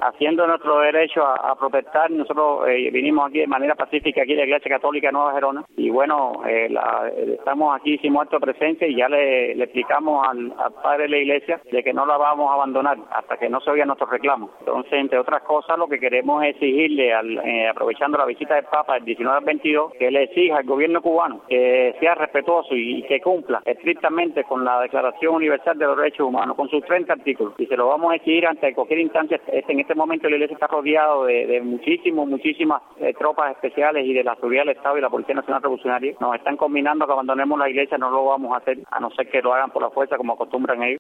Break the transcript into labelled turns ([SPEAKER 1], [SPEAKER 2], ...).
[SPEAKER 1] haciendo nuestro derecho a protestar. Nosotros vinimos aquí de manera pacífica aquí de la Iglesia Católica de Nueva Gerona y bueno, estamos aquí sin muerto presencia y ya le explicamos al padre de la Iglesia de que no la vamos a abandonar hasta que no se oigan nuestros reclamos. Entonces, entre otras cosas, lo que queremos es exigirle, aprovechando la visita del Papa del 19 al 22, que le exija al gobierno cubano que sea respetuoso y que cumpla estrictamente con la Declaración Universal de los Derechos Humanos, con sus 30 artículos. Y se lo vamos a exigir ante cualquier instancia. En este momento la Iglesia está rodeado de muchísimas tropas especiales y de la seguridad del Estado y la Policía Nacional Revolucionaria. Nos están combinando que abandonemos la Iglesia, no lo vamos a hacer, a no ser que lo hagan por la fuerza como acostumbran ellos.